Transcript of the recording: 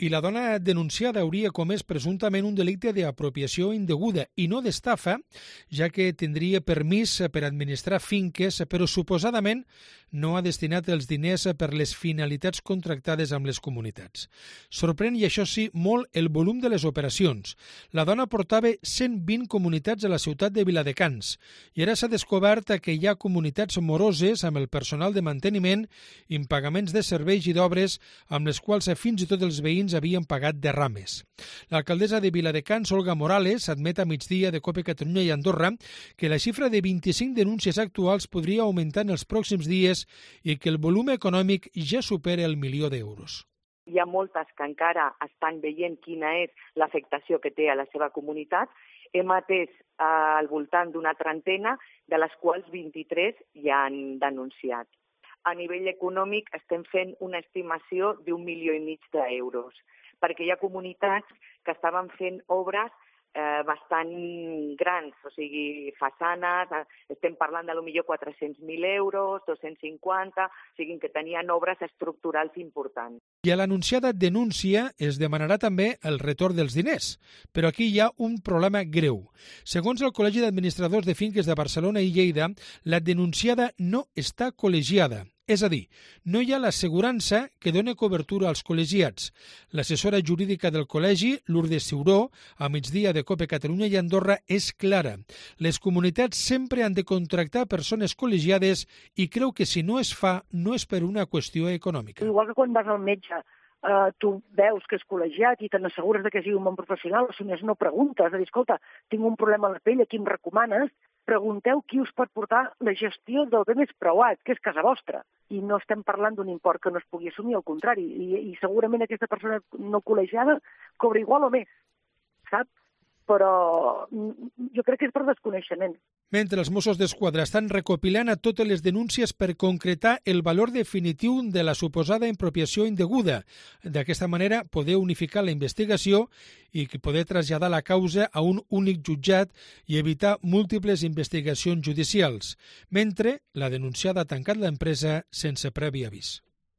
I la dona denunciada hauria comès presumptament un delicte d'apropiació indeguda i no d'estafa, ja que tindria permís per administrar finques, però suposadament no ha destinat els diners per les finalitats contractades amb les comunitats. Sorprèn, i això sí, molt el volum de les operacions. La dona portava 120 comunitats a la ciutat de Viladecans i ara s'ha descobert que hi ha comunitats moroses amb el personal de manteniment, impagaments de serveis i d'obres amb les quals fins i tot els veïns havien pagat derrames. L'alcaldessa de Viladecans, Olga Morales, admet a migdia de COPE Catalunya i Andorra que la xifra de 25 denúncies actuals podria augmentar en els pròxims dies i que el volum econòmic ja supera el milió d'euros. Hi ha moltes que encara estan veient quina és l'afectació que té a la seva comunitat. Hem atès al voltant d'una trentena, de les quals 23 ja han denunciat. A nivell econòmic estem fent una estimació d'1,5 milions d'euros, perquè hi ha comunitats que estaven fent obres bastant grans, o sigui, façanes, estem parlant de potser 400.000 euros, 250, o sigui que tenien obres estructurals importants. I a l'anunciada denúncia es demanarà també el retorn dels diners, però aquí hi ha un problema greu. Segons el Col·legi d'Administradors de Finques de Barcelona i Lleida, la denunciada no està col·legiada. És a dir, no hi ha l'assegurança que dona cobertura als col·legiats. L'assessora jurídica del col·legi, Lourdes Ciuró, a migdia de COPE Catalunya i Andorra, és clara. Les comunitats sempre han de contractar persones col·legiades i creu que si no es fa, no és per una qüestió econòmica. Igual que quan vas al metge, tu veus que és col·legiat i te n'assegures que sigui un bon professional, o si més no preguntes, de dir, escolta, tinc un problema a la pell, a qui em recomanes? Pregunteu qui us pot portar la gestió del bé més preuat, que és casa vostra. I no estem parlant d'un import que no es pugui assumir, al contrari. I segurament aquesta persona no col·legiada cobra igual o més, saps? Però jo crec que és per desconeixement. Mentre els Mossos d'Esquadra estan recopilant a totes les denúncies per concretar el valor definitiu de la suposada impropiació indeguda. D'aquesta manera, poder unificar la investigació i poder traslladar la causa a un únic jutjat i evitar múltiples investigacions judicials, mentre la denunciada ha tancat l'empresa sense previ avís.